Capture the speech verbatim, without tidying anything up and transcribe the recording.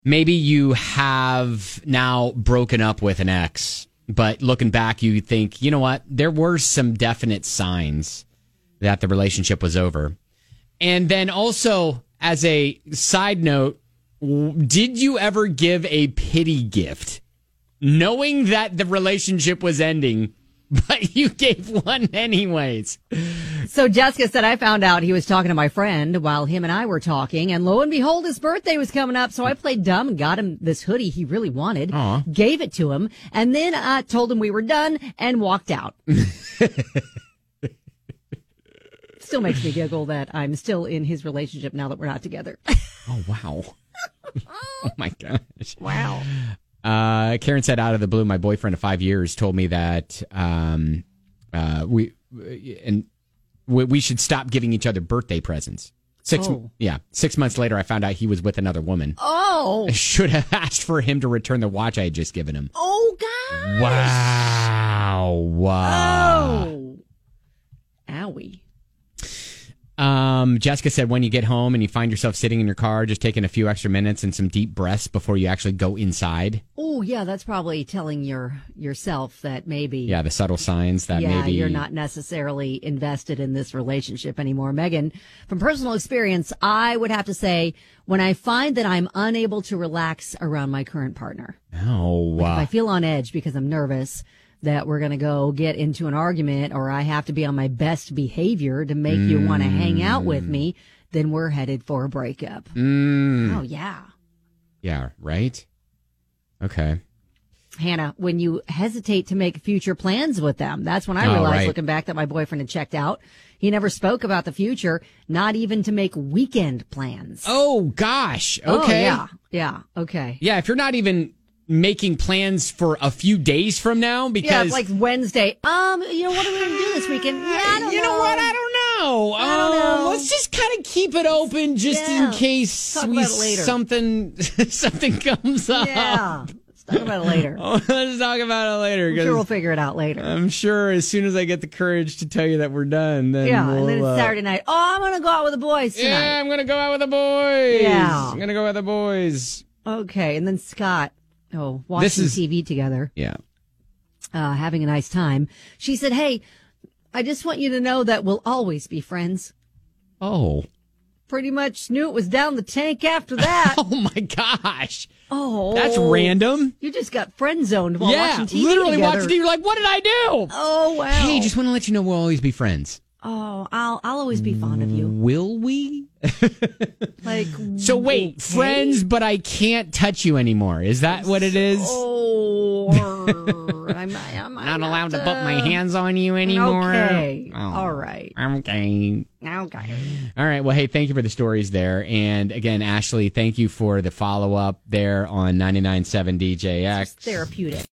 maybe you have now broken up with an ex, but looking back, you think, you know what? There were some definite signs that the relationship was over. And then also, as a side note, did you ever give a pity gift, knowing that the relationship was ending, but you gave one anyways? So Jessica said, I found out he was talking to my friend while him and I were talking, and lo and behold, his birthday was coming up. So I played dumb and got him this hoodie he really wanted, Aww. Gave it to him, and then I told him we were done and walked out. Still makes me giggle that I'm still in his relationship now that we're not together. Oh, wow. Oh, my gosh. Wow. Uh, Karen said, out of the blue, my boyfriend of five years told me that um, uh, we and we, we should stop giving each other birthday presents. Six, oh. yeah, six months later, I found out he was with another woman. Oh, I should have asked for him to return the watch I had just given him. Oh, gosh. Wow! Wow! Oh, owie. Um, Jessica said, when you get home and you find yourself sitting in your car, just taking a few extra minutes and some deep breaths before you actually go inside. Oh, yeah, that's probably telling your yourself that maybe. Yeah, the subtle signs that yeah, maybe you're not necessarily invested in this relationship anymore. Megan, from personal experience, I would have to say when I find that I'm unable to relax around my current partner. Oh, wow. Like if I feel on edge because I'm nervous that we're going to go get into an argument, or I have to be on my best behavior to make mm. you want to hang out with me, then we're headed for a breakup. Mm. Oh, yeah. Yeah, right? Okay. Hannah, when you hesitate to make future plans with them, that's when I oh, realized, right. looking back, that my boyfriend had checked out. He never spoke about the future, not even to make weekend plans. Oh, gosh. Okay. Oh, yeah. Yeah. Okay. Yeah, if you're not even making plans for a few days from now, because yeah, it's like Wednesday. Um, you know, what are we going to do this weekend? Yeah, I don't you know. know what? I don't know. I don't um, know. Let's just kind of keep it open, just yeah. in case Talk we about it later. something something comes up. Yeah, let's talk about it later. Oh, let's talk about it later. I'm sure we'll figure it out later. I'm sure as soon as I get the courage to tell you that we're done, then yeah, we'll, and then it's uh, Saturday night. Oh, I'm going to go out with the boys tonight. Yeah, I'm gonna go out with the boys. Yeah, I'm gonna go with the boys. Okay, and then Scott. Oh, watching this is, T V together. Yeah. Uh, having a nice time. She said, hey, I just want you to know that we'll always be friends. Oh. Pretty much knew it was down the tank after that. Oh, my gosh. Oh. That's random. You just got friend zoned while yeah, watching T V literally together. watching T V. You're like, what did I do? Oh, wow. Hey, just want to let you know we'll always be friends. Oh, I'll I'll always be fond of you. Will we? Like, so wait, okay. friends, but I can't touch you anymore. Is that what it is? Oh, I'm, I'm not allowed to put my hands on you anymore. Okay, oh, all right. Okay, okay. All right. Well, hey, thank you for the stories there, and again, Ashley, thank you for the follow up there on ninety-nine point seven D J X. Therapeutic.